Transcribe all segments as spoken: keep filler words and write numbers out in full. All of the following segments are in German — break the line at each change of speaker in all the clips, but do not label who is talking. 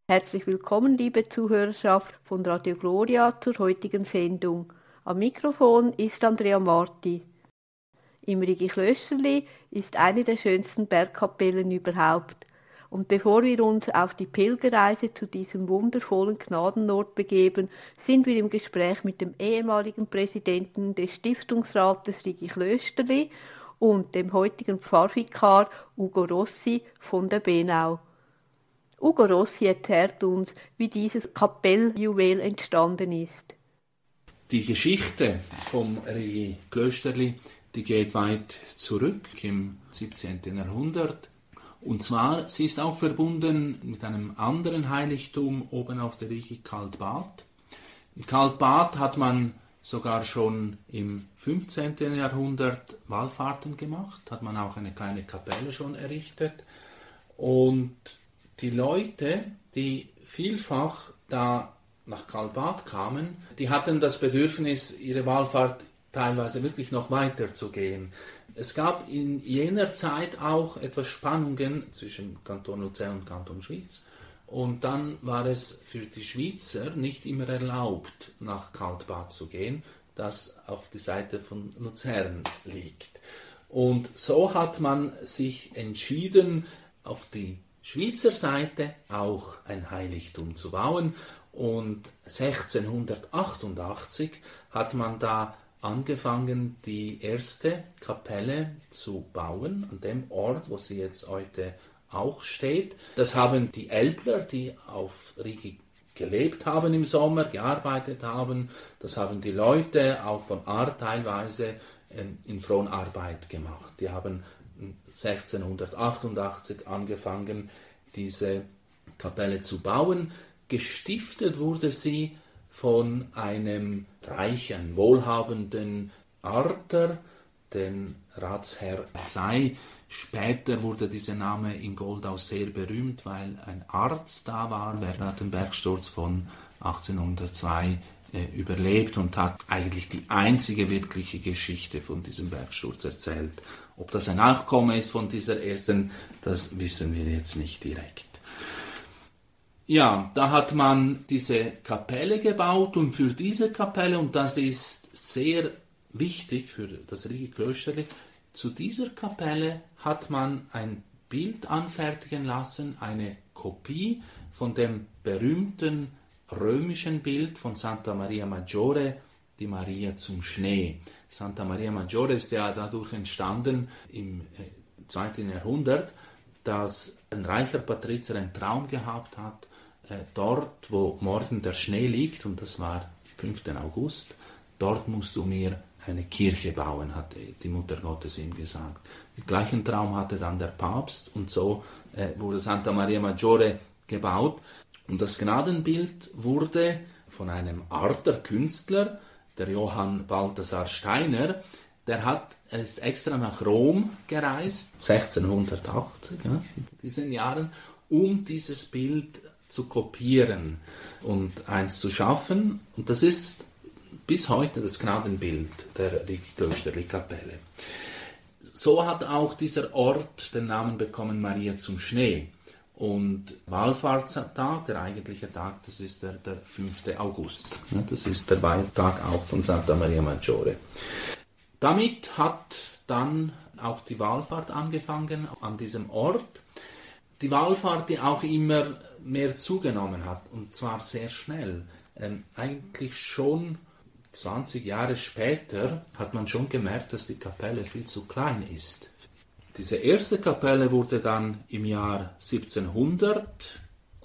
Herzlich willkommen, liebe Zuhörerschaft von Radio Gloria zur heutigen Sendung. Am Mikrofon ist Andrea Marti. Im Rigi-Klösterli ist eine der schönsten Bergkapellen überhaupt. Und bevor wir uns auf die Pilgerreise zu diesem wundervollen Gnadenort begeben, sind wir im Gespräch mit dem ehemaligen Präsidenten des Stiftungsrates Rigi-Klösterli und dem heutigen Pfarrvikar Ugo Rossi von der Benau. Ugo Rossi erzählt uns, wie dieses Kapelljuwel entstanden ist.
Die Geschichte vom Rigi-Klösterli, die geht weit zurück im siebzehnten Jahrhundert. Und zwar, sie ist auch verbunden mit einem anderen Heiligtum oben auf der Rigi, Kaltbad. In Kaltbad hat man sogar schon im fünfzehnten Jahrhundert Wallfahrten gemacht, hat man auch eine kleine Kapelle schon errichtet. Und die Leute, die vielfach da nach Kaltbad kamen, die hatten das Bedürfnis, ihre Wallfahrt teilweise wirklich noch weiter zu gehen. Es gab in jener Zeit auch etwas Spannungen zwischen Kanton Luzern und Kanton Schwyz. Und dann war es für die Schweizer nicht immer erlaubt, nach Kaltbad zu gehen, das auf die Seite von Luzern liegt. Und so hat man sich entschieden, auf die Schweizer Seite auch ein Heiligtum zu bauen. Und sechzehnhundertachtundachtzig hat man da angefangen, die erste Kapelle zu bauen, an dem Ort, wo sie jetzt heute auch steht. Das haben die Älpler, die auf Rigi gelebt haben im Sommer, gearbeitet haben. Das haben die Leute auch von Art teilweise in Fronarbeit gemacht. Die haben sechzehnhundertachtundachtzig angefangen, diese Kapelle zu bauen. Gestiftet wurde sie von einem reichen, wohlhabenden Arter, den Ratsherr Zey. Später wurde dieser Name in Goldau sehr berühmt, weil ein Arzt da war, während dem Bergsturz von achtzehnhundertzwei äh, überlebt und hat eigentlich die einzige wirkliche Geschichte von diesem Bergsturz erzählt. Ob das ein Nachkomme ist von dieser ersten, das wissen wir jetzt nicht direkt. Ja, da hat man diese Kapelle gebaut und für diese Kapelle, und das ist sehr wichtig für das Rigi-Klösterli, zu dieser Kapelle hat man ein Bild anfertigen lassen, eine Kopie von dem berühmten römischen Bild von Santa Maria Maggiore, die Maria zum Schnee. Santa Maria Maggiore ist ja dadurch entstanden im zweiten Jahrhundert, dass ein reicher Patrizier einen Traum gehabt hat, äh, dort, wo morgen der Schnee liegt, und das war fünften August, dort musst du mir eine Kirche bauen, hat die Mutter Gottes ihm gesagt. Den gleichen Traum hatte dann der Papst, und so äh, wurde Santa Maria Maggiore gebaut. Und das Gnadenbild wurde von einem Arter Künstler, der Johann Balthasar Steiner, der hat, er ist extra nach Rom gereist, sechzehnhundertachtzig, ja, in diesen Jahren, um dieses Bild zu kopieren und eins zu schaffen. Und das ist bis heute das Gnadenbild der Rigi-Klösterli-Kapelle. So hat auch dieser Ort den Namen bekommen, Maria zum Schnee. Und Wallfahrtstag, der eigentliche Tag, das ist der, der fünfte August. Das ist der Weihtag auch von Santa Maria Maggiore. Damit hat dann auch die Wallfahrt angefangen an diesem Ort. Die Wallfahrt, die auch immer mehr zugenommen hat, und zwar sehr schnell. Ähm, eigentlich schon zwanzig Jahre später hat man schon gemerkt, dass die Kapelle viel zu klein ist. Diese erste Kapelle wurde dann im Jahr siebzehnhundert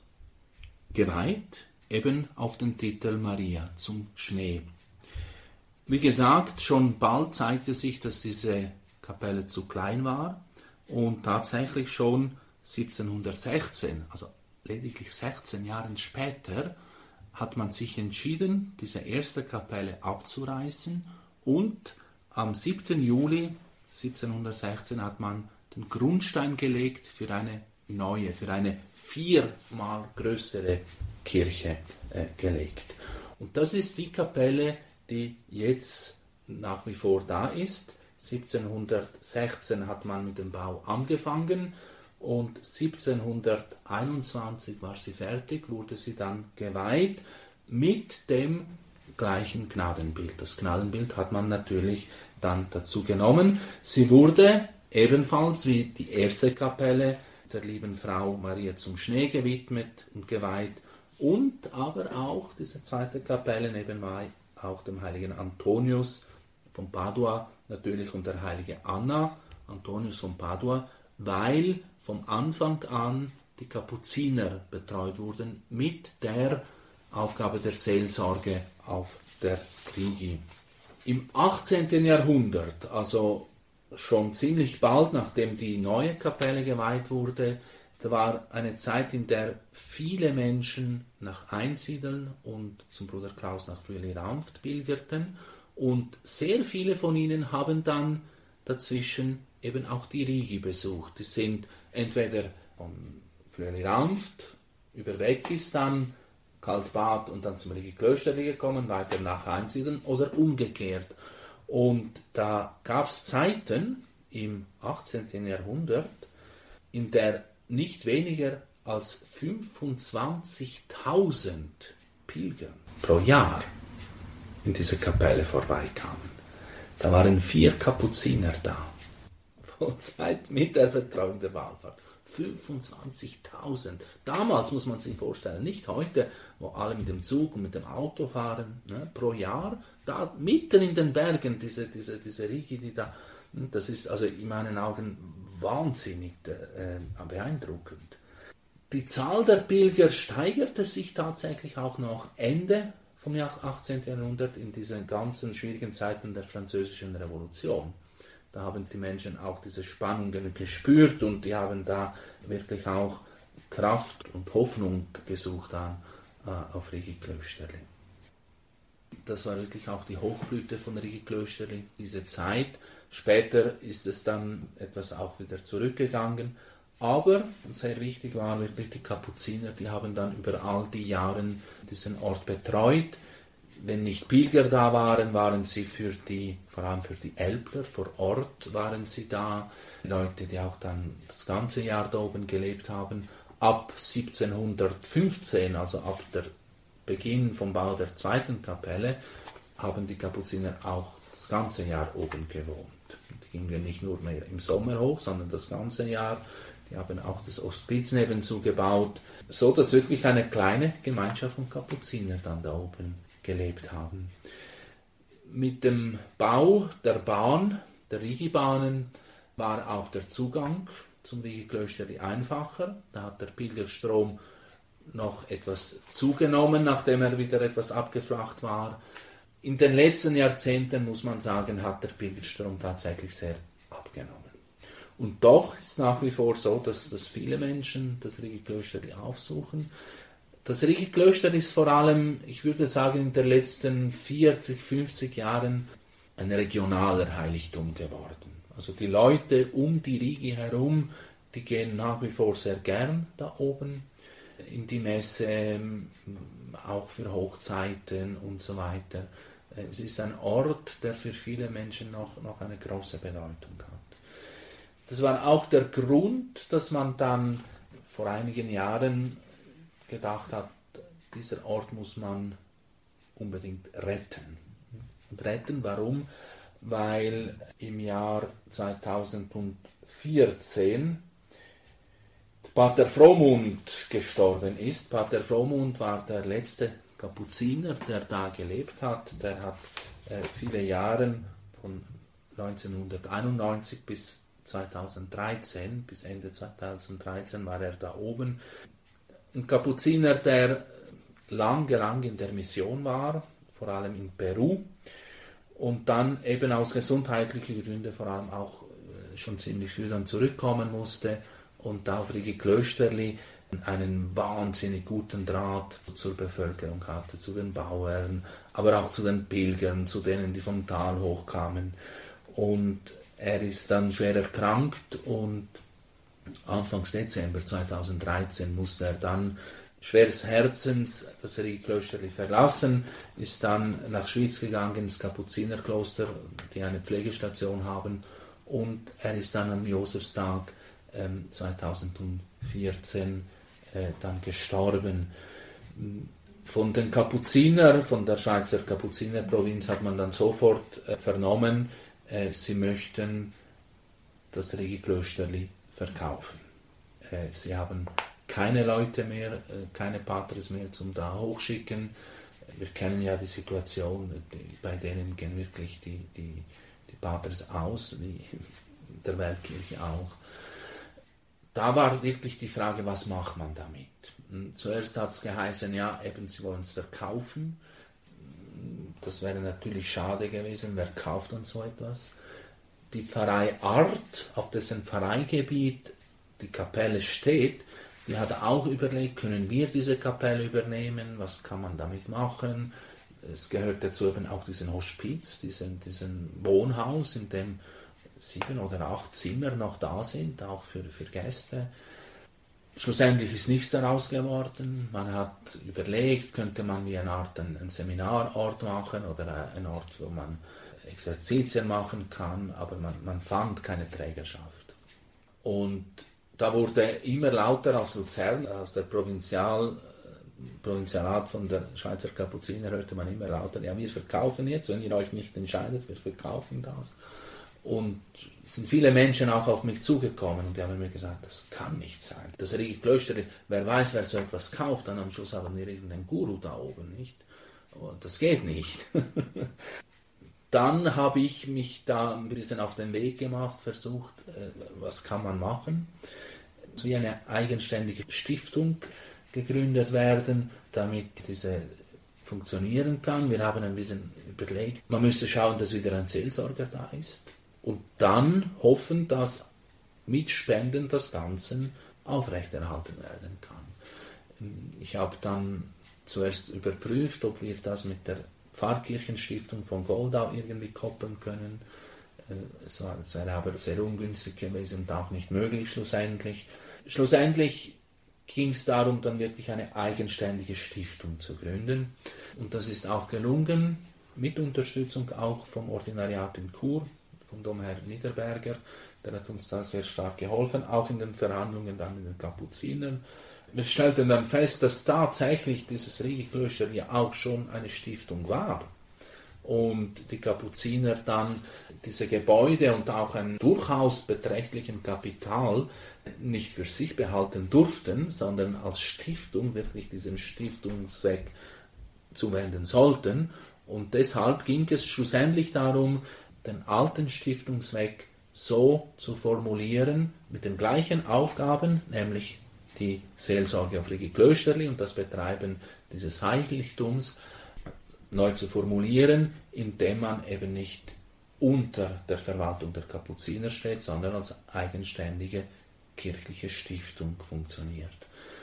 geweiht, eben auf den Titel Maria zum Schnee. Wie gesagt, schon bald zeigte sich, dass diese Kapelle zu klein war, und tatsächlich schon siebzehnhundertsechzehn, also lediglich sechzehn Jahre später, hat man sich entschieden, diese erste Kapelle abzureißen, und am siebten Juli siebzehnhundertsechzehn hat man den Grundstein gelegt für eine neue, für eine viermal größere Kirche äh, gelegt. Und das ist die Kapelle, die jetzt nach wie vor da ist. siebzehnhundertsechzehn hat man mit dem Bau angefangen, und siebzehnhunderteinundzwanzig war sie fertig, wurde sie dann geweiht mit dem gleichen Gnadenbild. Das Gnadenbild hat man natürlich dann dazu genommen. Sie wurde ebenfalls wie die erste Kapelle der lieben Frau Maria zum Schnee gewidmet und geweiht und aber auch diese zweite Kapelle nebenbei auch dem heiligen Antonius von Padua natürlich und der heilige Anna, Antonius von Padua, weil vom Anfang an die Kapuziner betreut wurden mit der Aufgabe der Seelsorge auf der Rigi. Im achtzehnten Jahrhundert, also schon ziemlich bald nachdem die neue Kapelle geweiht wurde, da war eine Zeit, in der viele Menschen nach Einsiedeln und zum Bruder Klaus nach Flüeli-Raunft pilgerten und sehr viele von ihnen haben dann dazwischen eben auch die Rigi besucht. Die sind entweder von Flüeli-Raunft über Weggis Kaltbad und dann zum Rigi Klösterli gekommen, weiter nach Einsiedeln oder umgekehrt. Und da gab es Zeiten im achtzehnten Jahrhundert, in der nicht weniger als fünfundzwanzigtausend Pilger pro Jahr in diese Kapelle vorbeikamen. Da waren vier Kapuziner da, von Zeit mit der Betreuung der Wallfahrt. fünfundzwanzigtausend. Damals muss man sich vorstellen, nicht heute, wo alle mit dem Zug und mit dem Auto fahren, ne, pro Jahr, da mitten in den Bergen, diese, diese, diese Rigi, die da, das ist also in meinen Augen wahnsinnig äh, beeindruckend. Die Zahl der Pilger steigerte sich tatsächlich auch noch Ende vom achtzehnten Jahrhundert in diesen ganzen schwierigen Zeiten der Französischen Revolution. Da haben die Menschen auch diese Spannungen gespürt und die haben da wirklich auch Kraft und Hoffnung gesucht an, äh, auf Rigi Klösterli. Das war wirklich auch die Hochblüte von Rigi Klösterli, diese Zeit. Später ist es dann etwas auch wieder zurückgegangen. Aber sehr wichtig war wirklich die Kapuziner, die haben dann über all die Jahre diesen Ort betreut. Wenn nicht Pilger da waren, waren sie für die, vor allem für die Älpler vor Ort waren sie da. Leute, die auch dann das ganze Jahr da oben gelebt haben. Ab siebzehnhundertfünfzehn, also ab der Beginn vom Bau der zweiten Kapelle, haben die Kapuziner auch das ganze Jahr oben gewohnt. Die gingen nicht nur mehr im Sommer hoch, sondern das ganze Jahr. Die haben auch das Hospiz nebenzu gebaut, so dass wirklich eine kleine Gemeinschaft von Kapuziner dann da oben gelebt haben. Mit dem Bau der Bahn, der Rigi-Bahnen, war auch der Zugang zum Rigi-Klösterli einfacher. Da hat der Pilgerstrom noch etwas zugenommen, nachdem er wieder etwas abgeflacht war. In den letzten Jahrzehnten, muss man sagen, hat der Pilgerstrom tatsächlich sehr abgenommen. Und doch ist es nach wie vor so, dass, dass viele Menschen das Rigi-Klösterli aufsuchen. Das Rigi-Klösterli ist vor allem, ich würde sagen, in den letzten vierzig, fünfzig Jahren ein regionaler Heiligtum geworden. Also die Leute um die Rigi herum, die gehen nach wie vor sehr gern da oben in die Messe, auch für Hochzeiten und so weiter. Es ist ein Ort, der für viele Menschen noch, noch eine große Bedeutung hat. Das war auch der Grund, dass man dann vor einigen Jahren gedacht hat, dieser Ort muss man unbedingt retten. Und retten, warum? Weil im Jahr zweitausendvierzehn Pater Frohmund gestorben ist. Pater Frohmund war der letzte Kapuziner, der da gelebt hat. Der hat äh, viele Jahre, von neunzehnhunderteinundneunzig bis zweitausenddreizehn, bis Ende zweitausenddreizehn war er da oben. Ein Kapuziner, der lange, lange in der Mission war, vor allem in Peru, und dann eben aus gesundheitlichen Gründen vor allem auch schon ziemlich früh dann zurückkommen musste und da auf Rigi Klösterli einen wahnsinnig guten Draht zur Bevölkerung hatte, zu den Bauern, aber auch zu den Pilgern, zu denen, die vom Tal hochkamen. Und er ist dann schwer erkrankt und Anfang Dezember zweitausenddreizehn musste er dann schweres Herzens das Rigi Klösterli verlassen, ist dann nach Schwyz gegangen, ins Kapuzinerkloster, die eine Pflegestation haben, und er ist dann am Josefstag ähm, zweitausendvierzehn äh, dann gestorben. Von den Kapuzinern, von der Schweizer Kapuzinerprovinz hat man dann sofort äh, vernommen, äh, sie möchten das Rigi-Klösterli verkaufen. Äh, sie haben keine Leute mehr, äh, keine Patres mehr zum da hochschicken. Wir kennen ja die Situation, die, bei denen gehen wirklich die, die, die Patres aus, wie in der Weltkirche auch. Da war wirklich die Frage, was macht man damit? Zuerst hat es geheißen, ja, eben sie wollen es verkaufen. Das wäre natürlich schade gewesen, wer kauft dann so etwas? Die Pfarrei Arth, auf dessen Pfarreigebiet die Kapelle steht, die hat auch überlegt, können wir diese Kapelle übernehmen, was kann man damit machen? Es gehört dazu eben auch diesen Hospiz, diesen, diesen Wohnhaus, in dem sieben oder acht Zimmer noch da sind, auch für, für Gäste. Schlussendlich ist nichts daraus geworden. Man hat überlegt, könnte man wie eine Art einen Seminarort machen oder einen Ort, wo man Exerzitien machen kann, aber man, man fand keine Trägerschaft. Und da wurde immer lauter aus Luzern, aus der Provinzial, Provinzialat von der Schweizer Kapuziner hörte man immer lauter, ja, wir verkaufen jetzt, wenn ihr euch nicht entscheidet, wir verkaufen das. Und es sind viele Menschen auch auf mich zugekommen und die haben mir gesagt, das kann nicht sein. Das Rigi-Klösterli, wer weiß, wer so etwas kauft, dann am Schluss haben wir irgendeinen Guru da oben, nicht? Und das geht nicht. Dann habe ich mich da ein bisschen auf den Weg gemacht, versucht, was kann man machen. Es wie eine eigenständige Stiftung gegründet werden, damit diese funktionieren kann. Wir haben ein bisschen überlegt, man müsste schauen, dass wieder ein Seelsorger da ist. Und dann hoffen, dass mit Spenden das Ganze aufrechterhalten werden kann. Ich habe dann zuerst überprüft, ob wir das mit der Pfarrkirchenstiftung von Goldau irgendwie koppeln können. Es war, es wäre aber sehr ungünstig gewesen und auch nicht möglich schlussendlich. Schlussendlich ging es darum, dann wirklich eine eigenständige Stiftung zu gründen. Und das ist auch gelungen, mit Unterstützung auch vom Ordinariat in Chur, vom Domherr Niederberger, der hat uns da sehr stark geholfen, auch in den Verhandlungen dann mit den Kapuzinern. Wir stellten dann fest, dass tatsächlich dieses Rigi-Klöster ja auch schon eine Stiftung war. Und die Kapuziner dann diese Gebäude und auch einen durchaus beträchtlichen Kapital nicht für sich behalten durften, sondern als Stiftung wirklich diesen Stiftungszweck zuwenden sollten. Und deshalb ging es schlussendlich darum, den alten Stiftungszweck so zu formulieren, mit den gleichen Aufgaben, nämlich die Seelsorge auf Rigi-Klösterli und das Betreiben dieses Heiligtums, neu zu formulieren, indem man eben nicht unter der Verwaltung der Kapuziner steht, sondern als eigenständige kirchliche Stiftung funktioniert.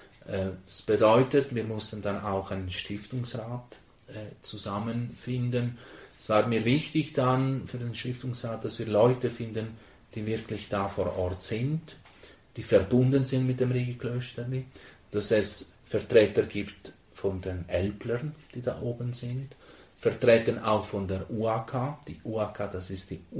Das bedeutet, wir mussten dann auch einen Stiftungsrat zusammenfinden. Es war mir wichtig dann für den Stiftungsrat, dass wir Leute finden, die wirklich da vor Ort sind, die verbunden sind mit dem Rigi-Klösterli, dass es Vertreter gibt von den Älplern, die da oben sind, vertreten auch von der U A K. Die U A K, das ist die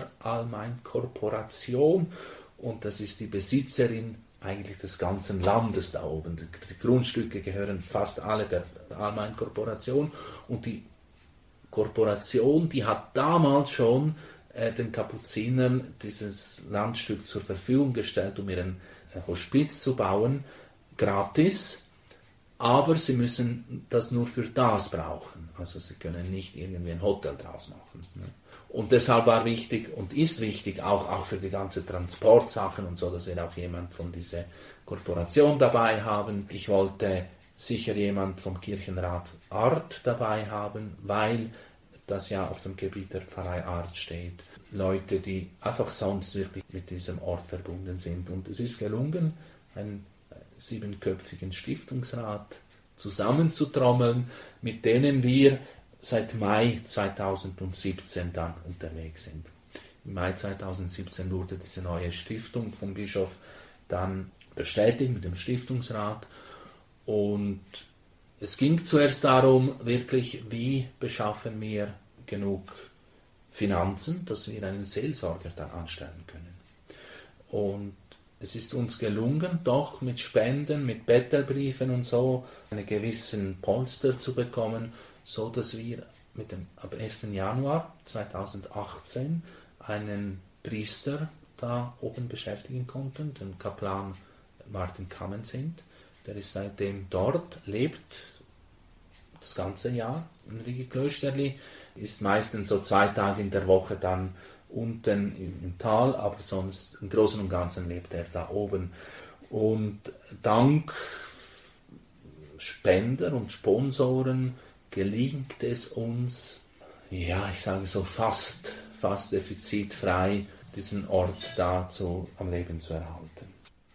Unteralmain-Korporation und das ist die Besitzerin eigentlich des ganzen Landes da oben. Die, die Grundstücke gehören fast alle der Almain-Korporation und die Korporation, die hat damals schon äh, den Kapuzinern dieses Landstück zur Verfügung gestellt, um ihren äh, Hospiz zu bauen, gratis, aber sie müssen das nur für das brauchen. Also sie können nicht irgendwie ein Hotel draus machen. Ne? Und deshalb war wichtig und ist wichtig, auch, auch für die ganze Transportsachen und so, dass wir auch jemand von dieser Korporation dabei haben. Ich wollte sicher jemand vom Kirchenrat Arth dabei haben, weil das ja auf dem Gebiet der Pfarrei Arth steht. Leute, die einfach sonst wirklich mit diesem Ort verbunden sind. Und es ist gelungen, einen siebenköpfigen Stiftungsrat zusammenzutrommeln, mit denen wir seit Mai zweitausendsiebzehn dann unterwegs sind. Im Mai zweitausendsiebzehn wurde diese neue Stiftung vom Bischof dann bestätigt mit dem Stiftungsrat. Und es ging zuerst darum, wirklich, wie beschaffen wir genug Finanzen, dass wir einen Seelsorger dann anstellen können. Und Es ist uns gelungen, doch mit Spenden, mit Bettelbriefen und so einen gewissen Polster zu bekommen, so dass wir mit dem, ab ersten Januar zweitausendachtzehn einen Priester da oben beschäftigen konnten, den Kaplan Martin Kammensind. Der ist seitdem dort, lebt das ganze Jahr in Rigi-Klösterli, ist meistens so zwei Tage in der Woche dann unten im, im Tal, aber sonst im Großen und Ganzen lebt er da oben. Und dank Spender und Sponsoren gelingt es uns, ja, ich sage so fast, fast defizitfrei, diesen Ort da zu, am Leben zu erhalten.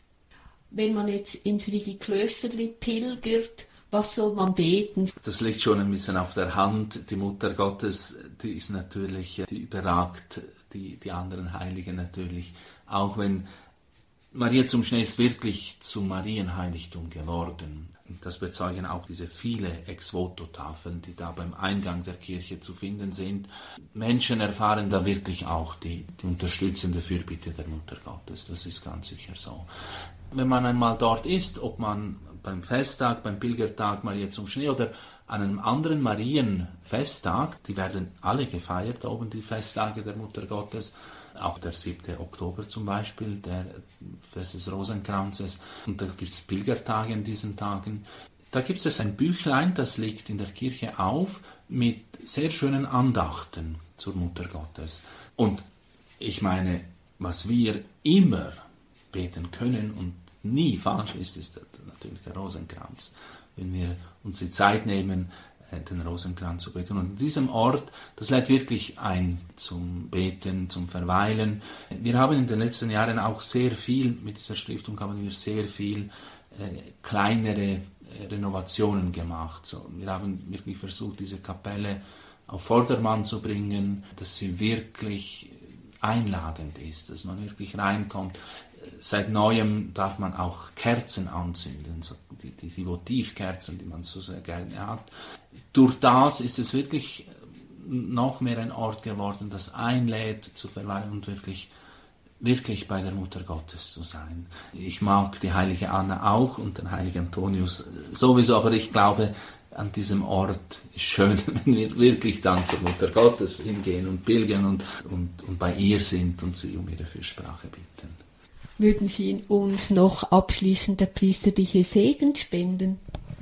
Wenn man jetzt ins Rigi-Klösterli pilgert, was soll man beten?
Das liegt schon ein bisschen auf der Hand. Die Mutter Gottes, die ist natürlich, die überragt die, die anderen Heiligen natürlich. Auch wenn Maria zum Schnee ist wirklich zum Marienheiligtum geworden. Das bezeugen auch diese viele Ex-Voto-Tafeln, die da beim Eingang der Kirche zu finden sind. Menschen erfahren da wirklich auch die, die unterstützende Fürbitte der Mutter Gottes. Das ist ganz sicher so. Wenn man einmal dort ist, ob man beim Festtag, beim Pilgertag Maria zum Schnee oder an einem anderen Marienfesttag, die werden alle gefeiert, da oben die Festtage der Mutter Gottes, auch der siebte Oktober zum Beispiel, der Fest des Rosenkranzes, und da gibt es Pilgertage in diesen Tagen. Da gibt es ein Büchlein, das liegt in der Kirche auf, mit sehr schönen Andachten zur Mutter Gottes. Und ich meine, was wir immer beten können und nie falsch ist, ist natürlich der Rosenkranz. Wenn wir uns die Zeit nehmen, den Rosenkranz zu beten. Und in diesem Ort, das lädt wirklich ein zum Beten, zum Verweilen. Wir haben in den letzten Jahren auch sehr viel, mit dieser Stiftung haben wir sehr viel äh, kleinere äh, Renovationen gemacht. So, wir haben wirklich versucht, diese Kapelle auf Vordermann zu bringen, dass sie wirklich einladend ist, dass man wirklich reinkommt. Seit Neuem darf man auch Kerzen anzünden, so die, die, die Votivkerzen, die man so sehr gerne hat. Durch das ist es wirklich noch mehr ein Ort geworden, das einlädt zu verweilen und wirklich, wirklich bei der Mutter Gottes zu sein. Ich mag die heilige Anna auch und den heiligen Antonius sowieso, aber ich glaube, an diesem Ort ist schön, wenn wir wirklich dann zur Mutter Gottes hingehen und pilgern und, und, und bei ihr sind und sie um ihre Fürsprache bitten.
Würden Sie uns noch abschließend der priesterliche Segen spenden?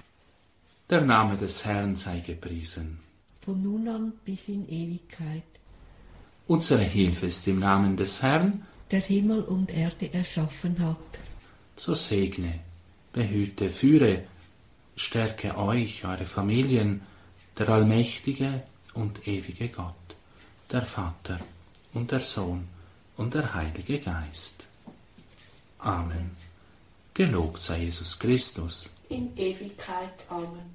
Der Name des Herrn sei gepriesen.
Von nun an bis in Ewigkeit.
Unsere Hilfe ist im Namen des Herrn,
der Himmel und Erde erschaffen hat.
So segne, behüte, führe, stärke euch, eure Familien, der allmächtige und ewige Gott, der Vater und der Sohn und der Heilige Geist. Amen. Gelobt sei Jesus Christus.
In Ewigkeit. Amen.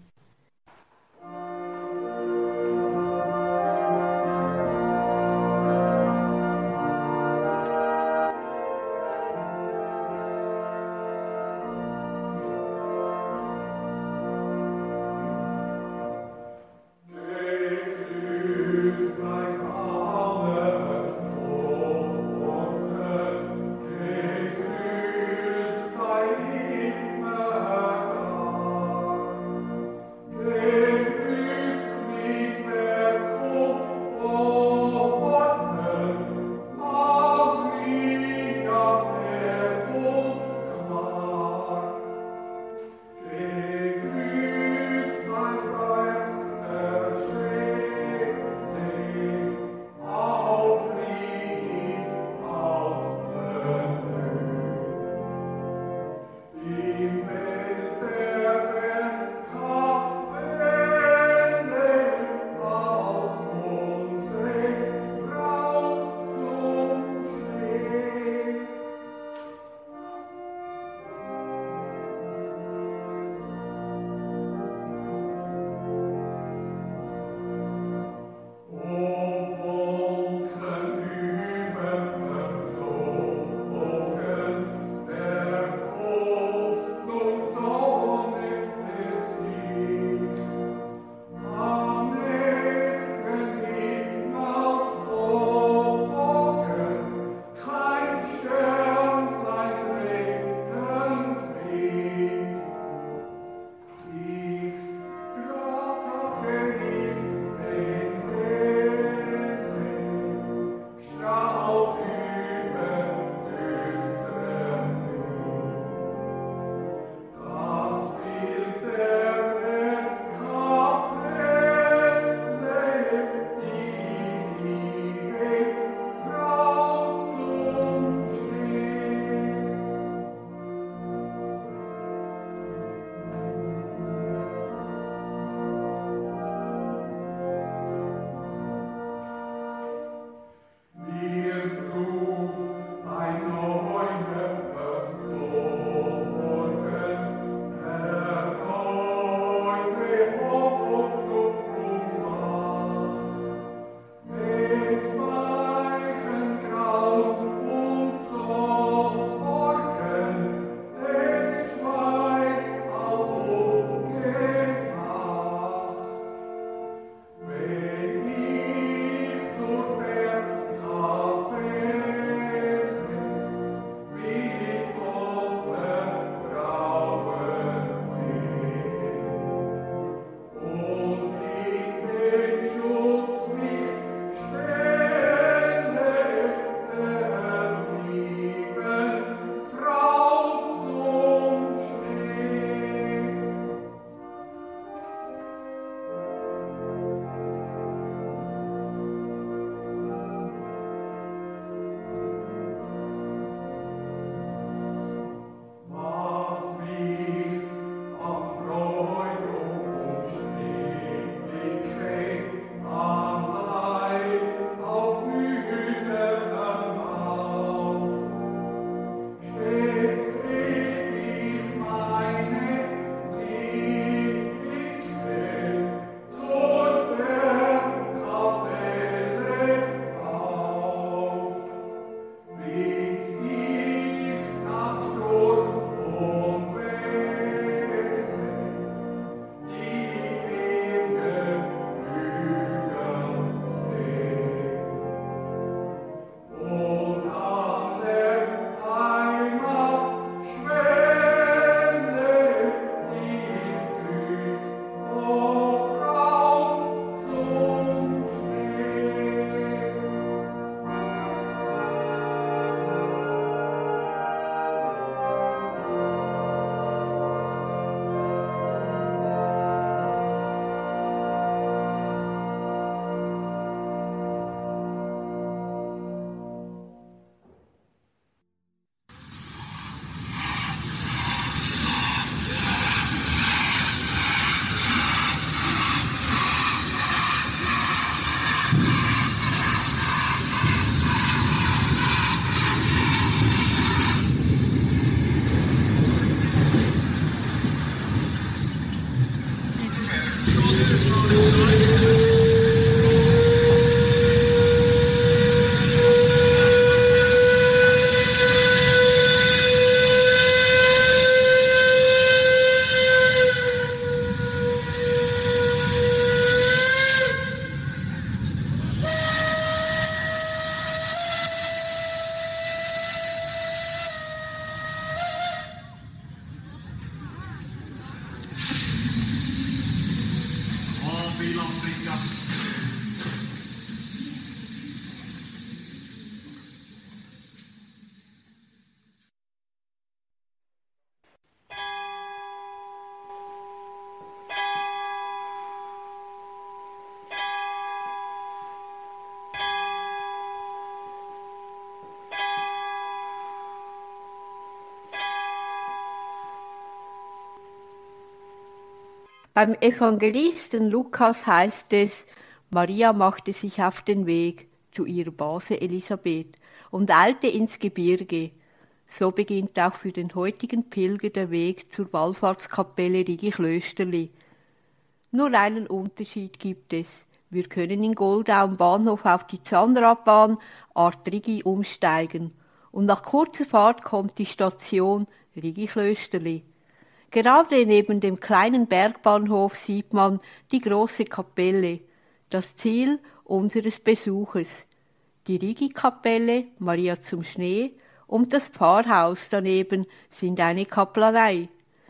Beim Evangelisten Lukas heißt es, Maria machte sich auf den Weg zu ihrer Base Elisabeth und eilte ins Gebirge. So beginnt auch für den heutigen Pilger der Weg zur Wallfahrtskapelle Rigi-Klösterli. Nur einen Unterschied gibt es. Wir können in Goldau am Bahnhof auf die Zahnradbahn Art Rigi umsteigen und nach kurzer Fahrt kommt die Station Rigi-Klösterli. Gerade neben dem kleinen Bergbahnhof sieht man die große Kapelle, das Ziel unseres Besuches. Die Rigi-Kapelle, Maria zum Schnee, und das Pfarrhaus daneben sind eine Kaplanei.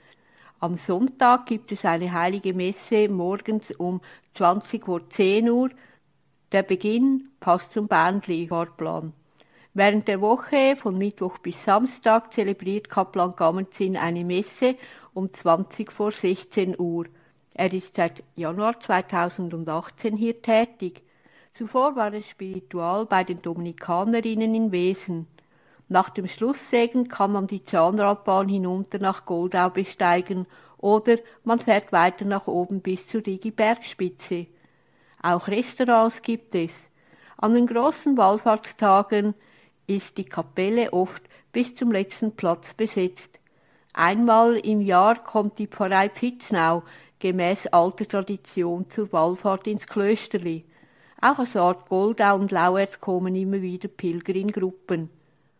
Am Sonntag gibt es eine heilige Messe morgens um zwanzig vor zehn Uhr. Der Beginn passt zum Bändli-Fahrplan. Während der Woche von Mittwoch bis Samstag zelebriert Kaplan Gamenzin eine Messe um zwanzig vor sechzehn Uhr. Er ist seit Januar zweitausendachtzehn hier tätig. Zuvor war er Spiritual bei den Dominikanerinnen in Wesen. Nach dem Schlusssegen kann man die Zahnradbahn hinunter nach Goldau besteigen oder man fährt weiter nach oben bis zur Rigi-Bergspitze. Auch Restaurants gibt es. An den großen Wallfahrtstagen ist die Kapelle oft bis zum letzten Platz besetzt. Einmal im Jahr kommt die Pfarrei Pfitznau gemäß alter Tradition zur Wallfahrt ins Klösterli. Auch aus Art Goldau und Lauerz kommen immer wieder Pilger in Gruppen.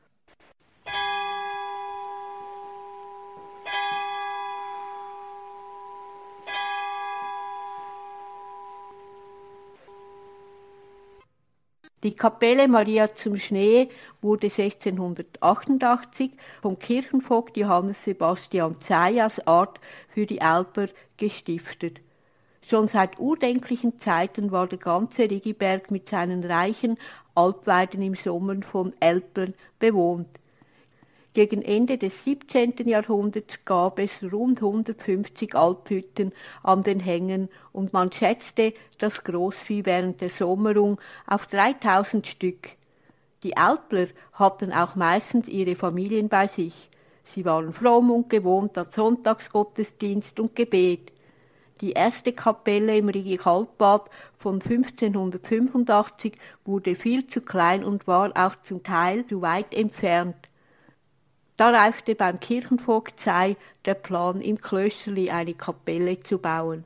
Die Kapelle Maria zum Schnee wurde sechzehnhundertachtundachtzig vom Kirchenvogt Johannes Sebastian Zayas Art für die Alper gestiftet. Schon seit urdenklichen Zeiten war der ganze Rigiberg mit seinen reichen Alpweiden im Sommer von Älplern bewohnt. Gegen Ende des siebzehnten Jahrhunderts gab es rund hundertfünfzig Alphütten an den Hängen und man schätzte das Großvieh während der Sommerung auf dreitausend Stück. Die Älpler hatten auch meistens ihre Familien bei sich. Sie waren fromm und gewohnt an Sonntagsgottesdienst und Gebet. Die erste Kapelle im Rigi-Kaltbad von fünfzehnhundertfünfundachtzig wurde viel zu klein und war auch zum Teil zu weit entfernt. Da reifte beim Kirchenvogt Zay der Plan, im Klösterli eine Kapelle zu bauen.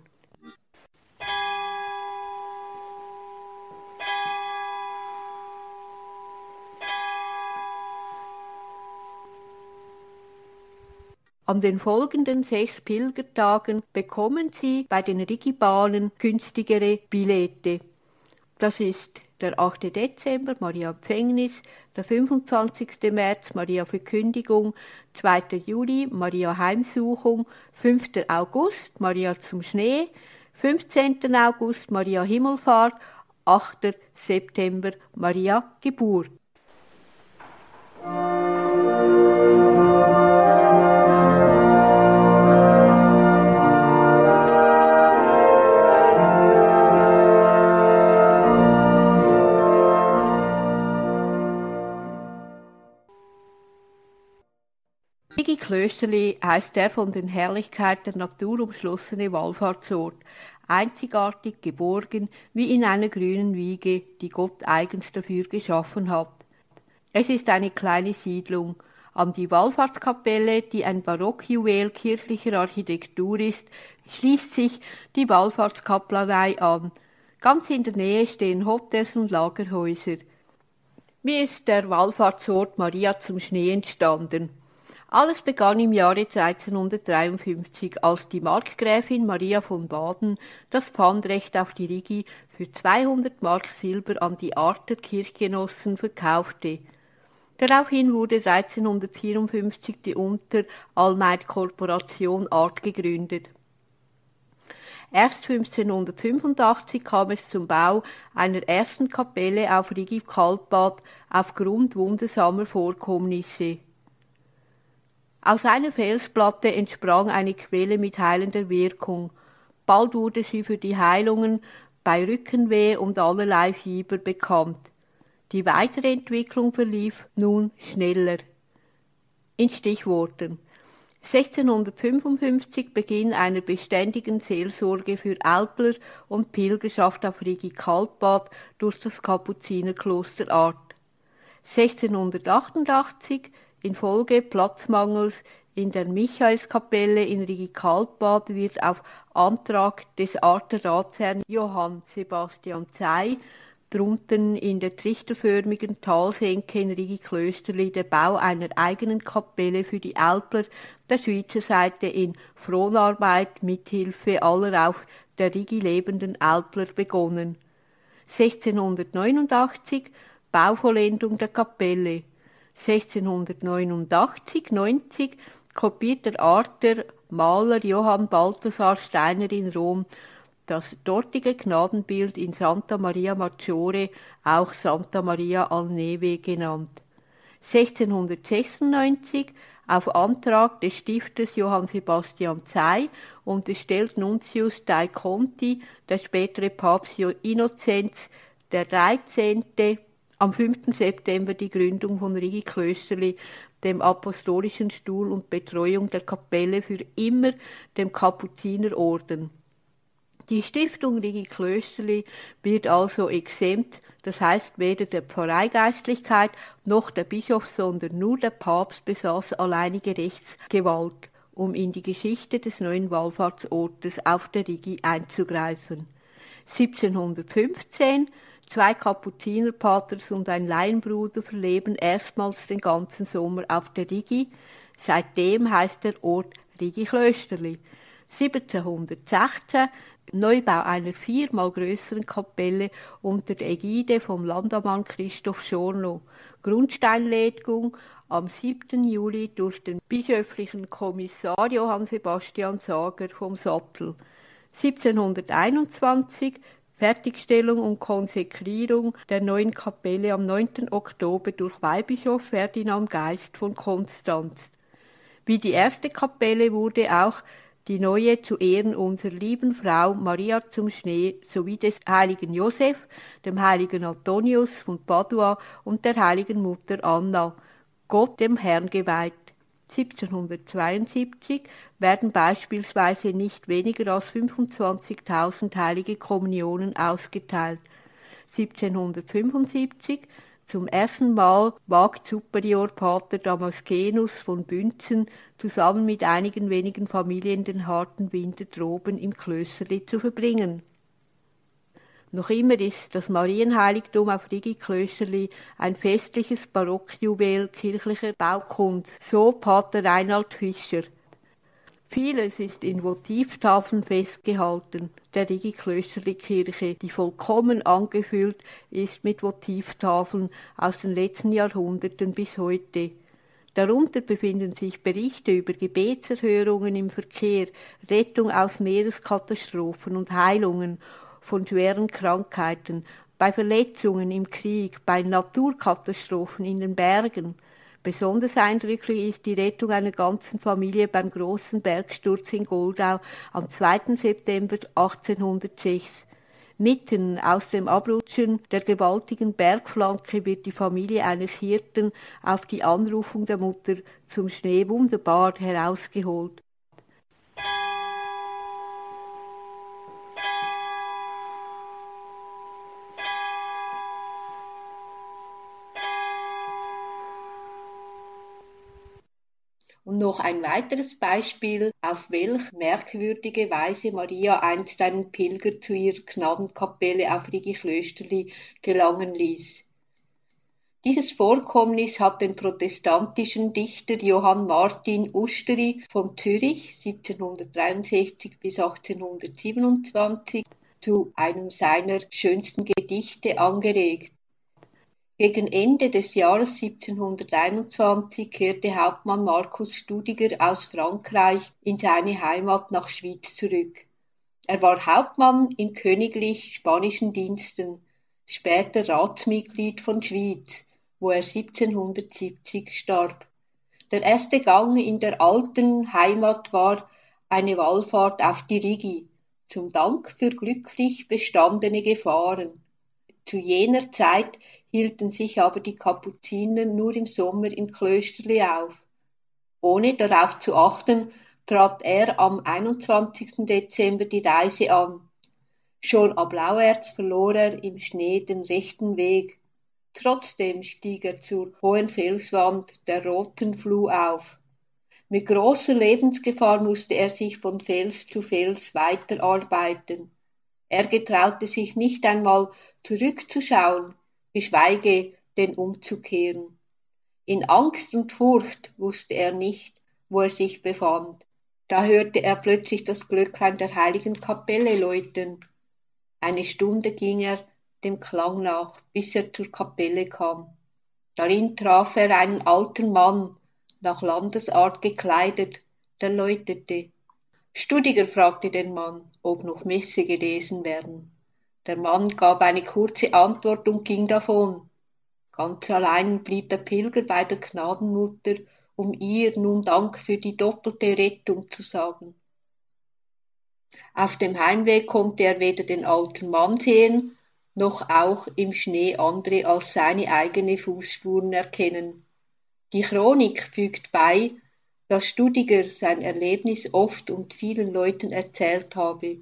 An den folgenden sechs Pilgertagen bekommen Sie bei den Rigibahnen günstigere Billette. Das ist der achte Dezember, Maria Empfängnis, der fünfundzwanzigste März, Maria Verkündigung, zweiter Juli, Maria Heimsuchung, fünfter August, Maria zum Schnee, fünfzehnten August, Maria Himmelfahrt, achter September, Maria Geburt. Rigi-Klösterli heisst der von den Herrlichkeiten der Natur umschlossene Wallfahrtsort, einzigartig geborgen wie in einer grünen Wiege, die Gott eigens dafür geschaffen hat. Es ist eine kleine Siedlung. An die Wallfahrtskapelle, die ein Barockjuwel kirchlicher Architektur ist, schließt sich die Wallfahrtskaplanei an. Ganz in der Nähe stehen Hotels und Lagerhäuser. Wie ist der Wallfahrtsort Maria zum Schnee entstanden? Alles begann im Jahre dreizehnhundertdreiundfünfzig, als die Markgräfin Maria von Baden das Pfandrecht auf die Rigi für zweihundert Mark Silber an die Arter Kirchgenossen verkaufte. Daraufhin wurde dreizehnhundertvierundfünfzig die Unteralmeid-Korporation Art gegründet. Erst fünfzehnhundertfünfundachtzig kam es zum Bau einer ersten Kapelle auf Rigi Kaltbad aufgrund wundersamer Vorkommnisse. Aus einer Felsplatte entsprang eine Quelle mit heilender Wirkung. Bald wurde sie für die Heilungen bei Rückenweh und allerlei Fieber bekannt. Die weitere Entwicklung verlief nun schneller. In Stichworten: sechzehnhundertfünfundfünfzig Beginn einer beständigen Seelsorge für Älpler und Pilgerschaft auf Rigi Kaltbad durch das Kapuzinerkloster Art. sechzehnhundertachtundachtzig infolge Platzmangels in der Michaelskapelle in Rigi Kaltbad wird auf Antrag des Arter Ratsherrn Johann Sebastian Zey drunten in der trichterförmigen Talsenke in Rigi Klösterli der Bau einer eigenen Kapelle für die Älpler der Schweizer Seite in Fronarbeit mithilfe aller auf der Rigi lebenden Älpler begonnen. sechzehnhundertneunundachtzig Bauvollendung der Kapelle. sechzehnhundertneunundachtzig neunzig kopiert der Arter Maler Johann Balthasar Steiner in Rom das dortige Gnadenbild in Santa Maria Maggiore, auch Santa Maria al Neve genannt. sechzehnhundertsechsundneunzig auf Antrag des Stifters Johann Sebastian Zey unterstellt Nuntius Dei Conti, der spätere Papst Innozenz der dreizehnte am fünften September die Gründung von Rigi Klösterli, dem apostolischen Stuhl und Betreuung der Kapelle für immer dem Kapuzinerorden. Die Stiftung Rigi Klösterli wird also exempt, das heißt weder der Pfarreigeistlichkeit noch der Bischof, sondern nur der Papst besaß alleinige Rechtsgewalt, um in die Geschichte des neuen Wallfahrtsortes auf der Rigi einzugreifen. siebzehnhundertfünfzehn Zwei Kapuzinerpaters und ein Laienbruder verleben erstmals den ganzen Sommer auf der Rigi. Seitdem heißt der Ort Rigi Klösterli. siebzehnhundertsechzehn Neubau einer viermal größeren Kapelle unter der Ägide vom Landammann Christoph Schornow. Grundsteinlegung am siebten Juli durch den bischöflichen Kommissar Johann Sebastian Sager vom Sattel. siebzehnhunderteinundzwanzig Fertigstellung und Konsekrierung der neuen Kapelle am neunten Oktober durch Weihbischof Ferdinand Geist von Konstanz. Wie die erste Kapelle wurde auch die neue zu Ehren unserer lieben Frau Maria zum Schnee sowie des heiligen Josef, dem heiligen Antonius von Padua und der heiligen Mutter Anna, Gott dem Herrn geweiht. siebzehnhundertzweiundsiebzig werden beispielsweise nicht weniger als fünfundzwanzigtausend heilige Kommunionen ausgeteilt. siebzehnhundertfünfundsiebzig zum ersten Mal wagt Superior Pater Damascenus von Bünzen zusammen mit einigen wenigen Familien den harten Winter droben im Klösterli zu verbringen. Noch immer ist das Marienheiligtum auf Rigi Klösterli ein festliches Barockjuwel kirchlicher Baukunst, so Pater Reinhard Fischer. Vieles ist in Votivtafeln festgehalten, der Rigi Klösterli Kirche, die vollkommen angefüllt ist mit Votivtafeln aus den letzten Jahrhunderten bis heute. Darunter befinden sich Berichte über Gebetserhörungen im Verkehr, Rettung aus Meereskatastrophen und Heilungen von schweren Krankheiten, bei Verletzungen im Krieg, bei Naturkatastrophen in den Bergen. Besonders eindrücklich ist die Rettung einer ganzen Familie beim großen Bergsturz in Goldau am zweiten September achtzehnhundertsechs. Mitten aus dem Abrutschen der gewaltigen Bergflanke wird die Familie eines Hirten auf die Anrufung der Mutter zum Schnee wunderbar herausgeholt. noch ein weiteres Beispiel, auf welch merkwürdige Weise Maria einst einen Pilger zu ihrer Gnadenkapelle auf Rigi Klösterli gelangen ließ. Dieses Vorkommnis hat den protestantischen Dichter Johann Martin Usteri von Zürich siebzehnhundertdreiundsechzig bis achtzehnhundertsiebenundzwanzig zu einem seiner schönsten Gedichte angeregt. Gegen Ende des Jahres siebzehnhunderteinundzwanzig kehrte Hauptmann Markus Studiger aus Frankreich in seine Heimat nach Schwyz zurück. Er war Hauptmann in königlich spanischen Diensten, später Ratsmitglied von Schwyz, wo er siebzehnhundertsiebzig starb. Der erste Gang in der alten Heimat war eine Wallfahrt auf die Rigi, zum Dank für glücklich bestandene Gefahren. Zu jener Zeit hielten sich aber die Kapuziner nur im Sommer im Klösterli auf. Ohne darauf zu achten, trat er am einundzwanzigsten Dezember die Reise an. Schon ab Lauerz verlor er im Schnee den rechten Weg. Trotzdem stieg er zur hohen Felswand der Roten Fluh auf. Mit großer Lebensgefahr musste er sich von Fels zu Fels weiterarbeiten. Er getraute sich nicht einmal zurückzuschauen, geschweige denn umzukehren. In Angst und Furcht wusste er nicht, wo er sich befand. Da hörte er plötzlich das Glöcklein der heiligen Kapelle läuten. Eine Stunde ging er dem Klang nach, bis er zur Kapelle kam. Darin traf er einen alten Mann, nach Landesart gekleidet, der läutete. Studiger fragte den Mann, ob noch Messe gelesen werden. Der Mann gab eine kurze Antwort und ging davon. Ganz allein blieb der Pilger bei der Gnadenmutter, um ihr nun Dank für die doppelte Rettung zu sagen. Auf dem Heimweg konnte er weder den alten Mann sehen, noch auch im Schnee andere als seine eigene Fußspuren erkennen. Die Chronik fügt bei, dass Studiger sein Erlebnis oft und vielen Leuten erzählt habe.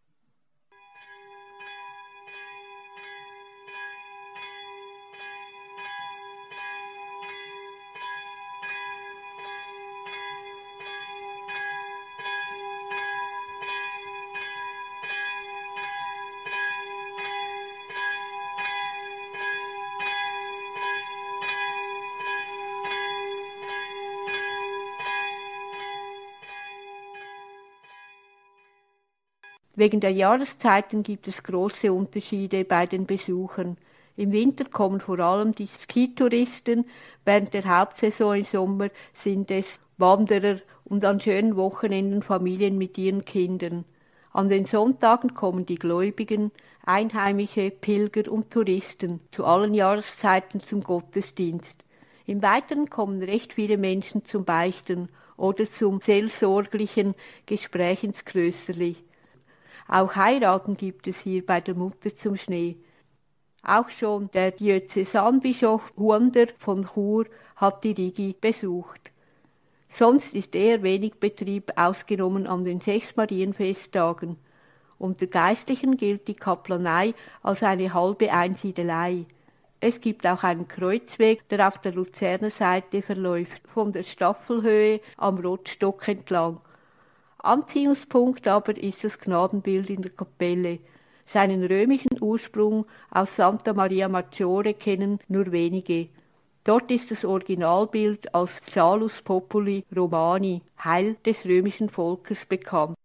Wegen der Jahreszeiten gibt es große Unterschiede bei den Besuchern. Im Winter kommen vor allem die Skitouristen, während der Hauptsaison im Sommer sind es Wanderer und an schönen Wochenenden Familien mit ihren Kindern. An den Sonntagen kommen die Gläubigen, Einheimische, Pilger und Touristen zu allen Jahreszeiten zum Gottesdienst. Im Weiteren kommen recht viele Menschen zum Beichten oder zum seelsorglichen Gespräch ins Klösterli. Auch Heiraten gibt es hier bei der Mutter zum Schnee. Auch schon der Diözesanbischof Huander von Chur hat die Rigi besucht. Sonst ist eher wenig Betrieb, ausgenommen an den sechs Marienfesttagen. Unter Geistlichen gilt die Kaplanei als eine halbe Einsiedelei. Es gibt auch einen Kreuzweg, der auf der Luzerner Seite verläuft, von der Staffelhöhe am Rotstock entlang. Anziehungspunkt aber ist das Gnadenbild in der Kapelle. Seinen römischen Ursprung aus Santa Maria Maggiore kennen nur wenige. Dort ist das Originalbild als Salus Populi Romani, Heil des römischen Volkes, bekannt.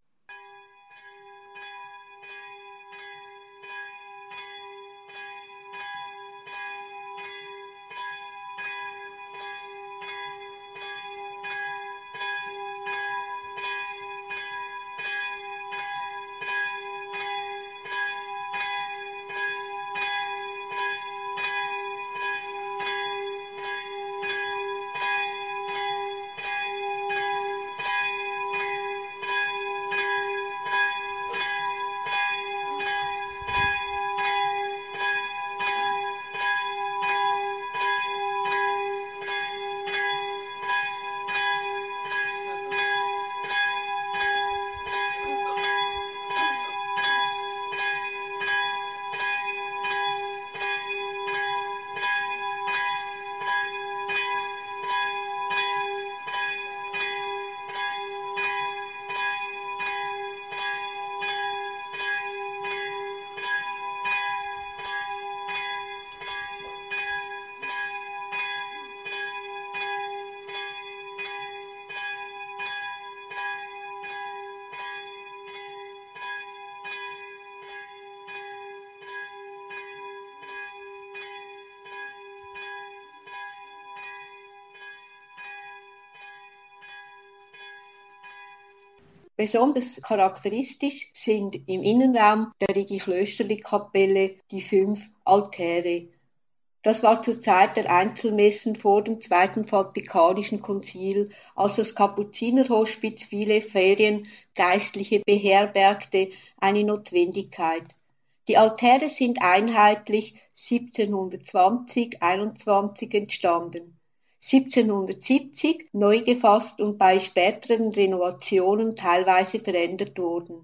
Besonders charakteristisch sind im Innenraum der Rigi-Klösterli-Kapelle die fünf Altäre. Das war zur Zeit der Einzelmessen vor dem Zweiten Vatikanischen Konzil, als das Kapuzinerhospiz viele Feriengeistliche beherbergte, eine Notwendigkeit. Die Altäre sind einheitlich siebzehnhundertzwanzig einundzwanzig entstanden. siebzehnhundertsiebzig neu gefasst und bei späteren Renovationen teilweise verändert wurden.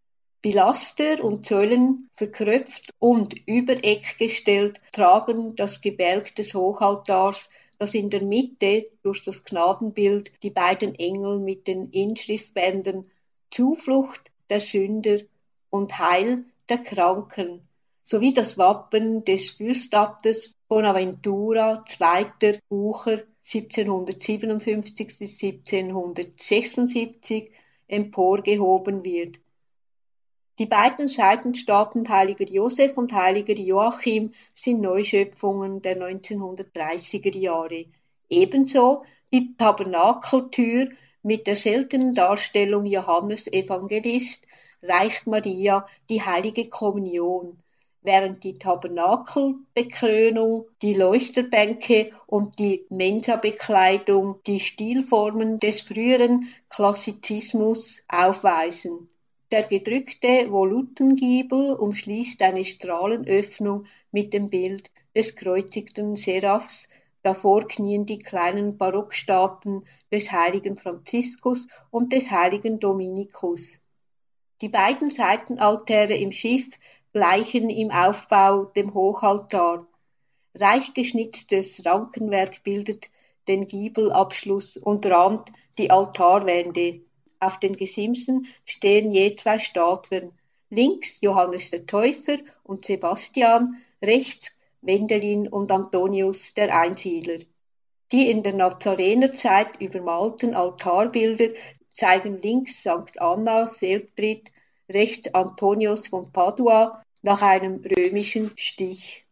Pilaster und Säulen verkröpft und übereck gestellt tragen das Gebälk des Hochaltars, das in der Mitte durch das Gnadenbild die beiden Engel mit den Inschriftbändern Zuflucht der Sünder und Heil der Kranken sowie das Wappen des Fürstabtes Bonaventura zweiter Bucher siebzehnhundertsiebenundfünfzig bis siebzehnhundertsechsundsiebzig emporgehoben wird. Die beiden Seitenstatuen Heiliger Josef und Heiliger Joachim sind Neuschöpfungen der neunzehnhundertdreißiger Jahre. Ebenso die Tabernakeltür mit der seltenen Darstellung Johannes Evangelist reicht Maria die heilige Kommunion, während die Tabernakelbekrönung, die Leuchterbänke und die Mensabekleidung die Stilformen des früheren Klassizismus aufweisen. Der gedrückte Volutengiebel umschließt eine Strahlenöffnung mit dem Bild des kreuzigten Seraphs, davor knien die kleinen Barockstatuen des heiligen Franziskus und des heiligen Dominikus. Die beiden Seitenaltäre im Schiff gleichen im Aufbau dem Hochaltar. Reich geschnitztes Rankenwerk bildet den Giebelabschluss und rahmt die Altarwände. Auf den Gesimsen stehen je zwei Statuen, links Johannes der Täufer und Sebastian, rechts Wendelin und Antonius der Einsiedler. Die in der Nazarenerzeit übermalten Altarbilder zeigen links Sankt Anna Selbtritt, rechts Antonius von Padua nach einem römischen Stich.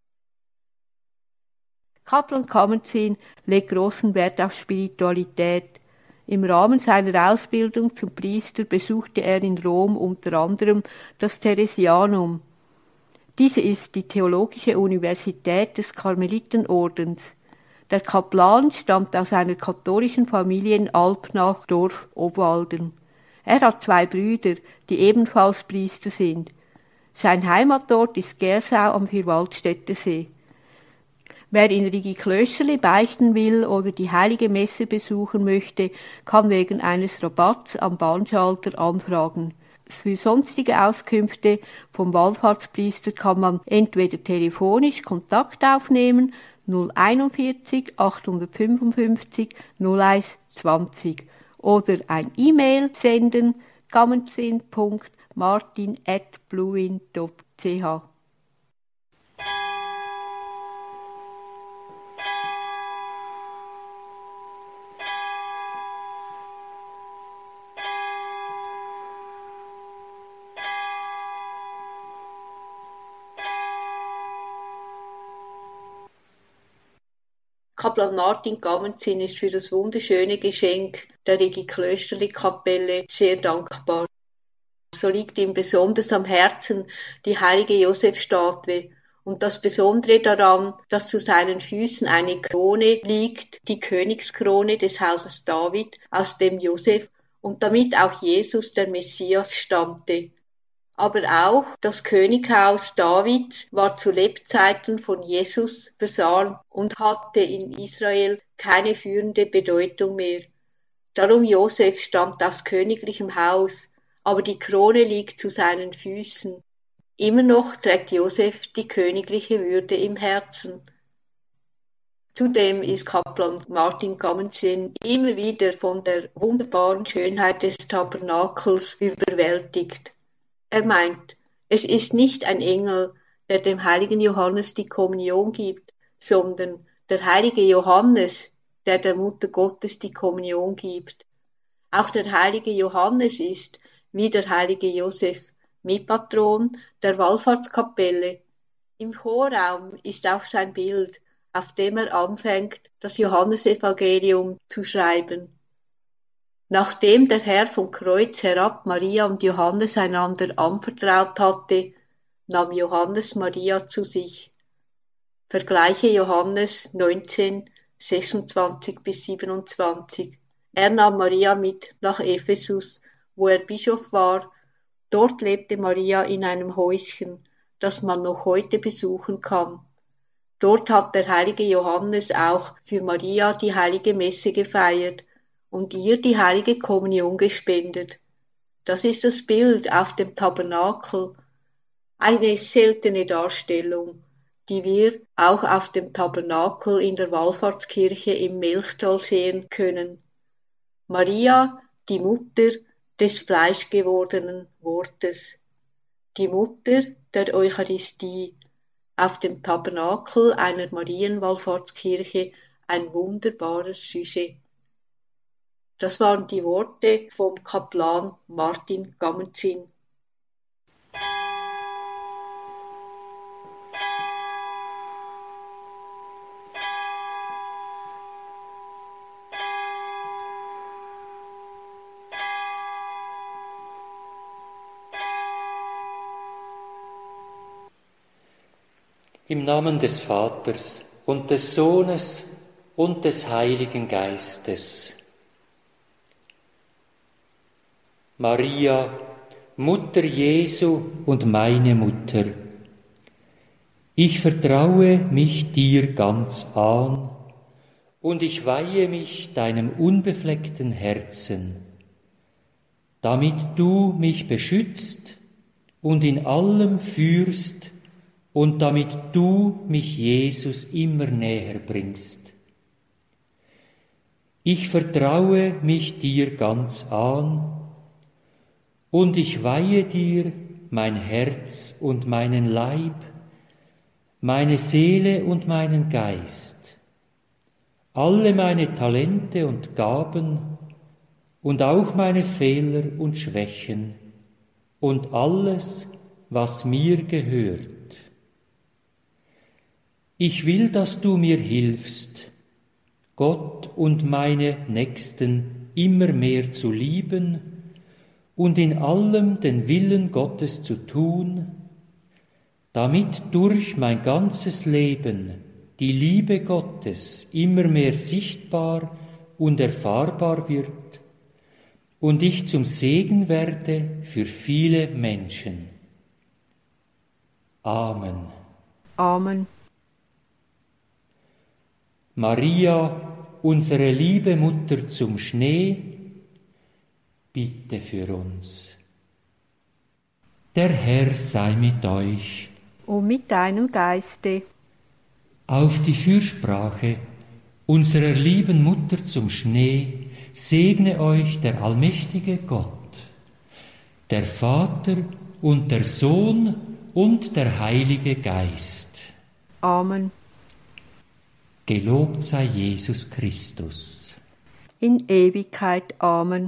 Kaplan Kamen-Zin legt großen Wert auf Spiritualität. Im Rahmen seiner Ausbildung zum Priester besuchte er in Rom unter anderem das Theresianum. Diese ist die Theologische Universität des Karmelitenordens. Der Kaplan stammt aus einer katholischen Familie in Alpnach-Dorf Obwalden. Er hat zwei Brüder, die ebenfalls Priester sind. Sein Heimatort ist Gersau am Vierwaldstättersee. Wer in Rigi-Klösterli beichten will oder die Heilige Messe besuchen möchte, kann wegen eines Rabatts am Bahnschalter anfragen. Für sonstige Auskünfte vom Wallfahrtspriester kann man entweder telefonisch Kontakt aufnehmen null einundvierzig achthundertfünfundfünfzig null eins zwanzig oder ein E-Mail senden kamen-zin punkt martin at bluewin punkt c h.
Kaplan Martin Kamen-Zin ist für das wunderschöne Geschenk der Rigi-Klösterli-Kapelle sehr dankbar. So liegt ihm besonders am Herzen die heilige Josefstatue und das Besondere daran, dass zu seinen Füßen eine Krone liegt, die Königskrone des Hauses David, aus dem Josef und damit auch Jesus, der Messias, stammte. Aber auch das Könighaus Davids war zu Lebzeiten von Jesus verarmt und hatte in Israel keine führende Bedeutung mehr. Darum Josef stammt aus königlichem Haus, aber die Krone liegt zu seinen Füßen. Immer noch trägt Josef die königliche Würde im Herzen. Zudem ist Kaplan Martin Kamen-Zin immer wieder von der wunderbaren Schönheit des Tabernakels überwältigt. Er meint, es ist nicht ein Engel, der dem heiligen Johannes die Kommunion gibt, sondern der heilige Johannes, der der Mutter Gottes die Kommunion gibt. Auch der heilige Johannes ist, wie der heilige Josef, Mitpatron der Wallfahrtskapelle. Im Chorraum ist auch sein Bild, auf dem er anfängt, das Johannesevangelium zu schreiben.
Nachdem der Herr vom Kreuz herab Maria und Johannes einander anvertraut hatte, nahm Johannes Maria zu sich. Vergleiche Johannes neunzehn, sechsundzwanzig bis siebenundzwanzig. Er nahm Maria mit nach Ephesus, wo er Bischof war. Dort lebte Maria in einem Häuschen, das man noch heute besuchen kann. Dort hat der heilige Johannes auch für Maria die heilige Messe gefeiert und ihr die heilige Kommunion gespendet. Das ist das Bild auf dem Tabernakel, eine seltene Darstellung, die wir auch auf dem Tabernakel in der Wallfahrtskirche im Melchtal sehen können. Maria, die Mutter des fleischgewordenen Wortes, die Mutter der Eucharistie, auf dem Tabernakel einer Marienwallfahrtskirche ein wunderbares Sujet. Das waren die Worte vom Kaplan Martin Gamenzin.
Im Namen des Vaters und des Sohnes und des Heiligen Geistes. Maria, Mutter Jesu und meine Mutter, ich vertraue mich dir ganz an und ich weihe mich deinem unbefleckten Herzen, damit du mich beschützt und in allem führst und damit du mich Jesus immer näher bringst. Ich vertraue mich dir ganz an und ich weihe dir mein Herz und meinen Leib, meine Seele und meinen Geist, alle meine Talente und Gaben und auch meine Fehler und Schwächen und alles, was mir gehört. Ich will, dass du mir hilfst, Gott und meine Nächsten immer mehr zu lieben und in allem den Willen Gottes zu tun, damit durch mein ganzes Leben die Liebe Gottes immer mehr sichtbar und erfahrbar wird und ich zum Segen werde für viele Menschen. Amen.
Amen.
Maria, unsere liebe Mutter zum Schnee, bitte für uns. Der Herr sei mit euch.
Und mit deinem Geiste.
Auf die Fürsprache unserer lieben Mutter zum Schnee segne euch der allmächtige Gott, der Vater und der Sohn und der Heilige Geist.
Amen.
Gelobt sei Jesus Christus.
In Ewigkeit. Amen.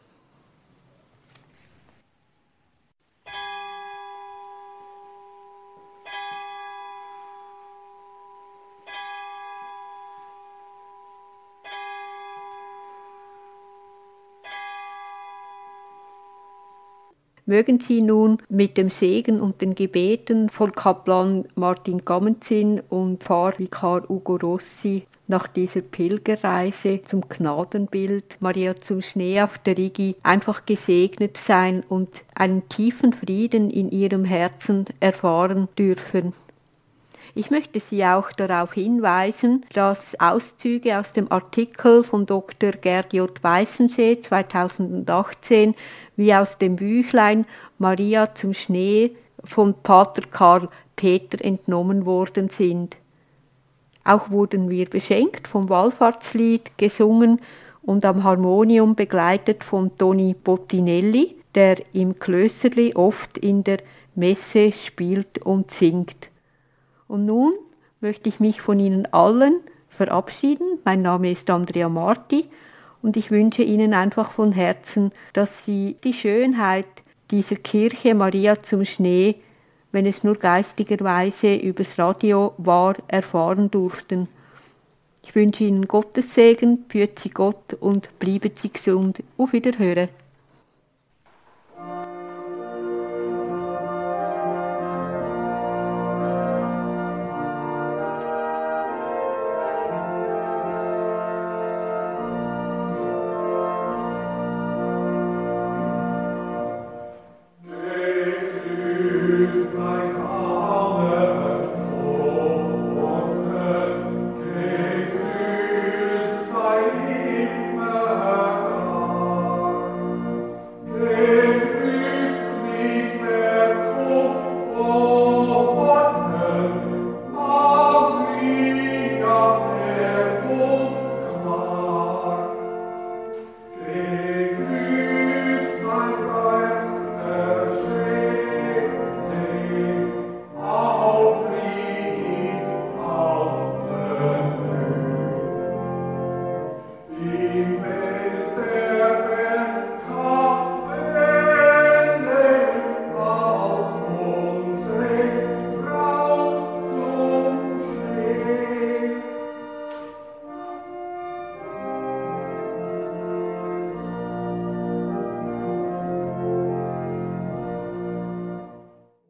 Mögen Sie nun mit dem Segen und den Gebeten von Kaplan Martin Gamenzin und Pfarrvikar Ugo Rossi nach dieser Pilgerreise zum Gnadenbild Maria zum Schnee auf der Rigi einfach gesegnet sein und einen tiefen Frieden in Ihrem Herzen erfahren dürfen. Ich möchte Sie auch darauf hinweisen, dass Auszüge aus dem Artikel von Doktor Gerd J. Weißensee zweitausendachtzehn wie aus dem Büchlein Maria zum Schnee von Pater Karl Peter entnommen worden sind. Auch wurden wir beschenkt vom Wallfahrtslied gesungen und am Harmonium begleitet von Toni Bottinelli, der im Klösterli oft in der Messe spielt und singt. Und nun möchte ich mich von Ihnen allen verabschieden. Mein Name ist Andrea Marti und ich wünsche Ihnen einfach von Herzen, dass Sie die Schönheit dieser Kirche Maria zum Schnee, wenn es nur geistigerweise übers Radio war, erfahren durften. Ich wünsche Ihnen Gottes Segen, führt Sie Gott und bleiben Sie gesund. Auf Wiederhören.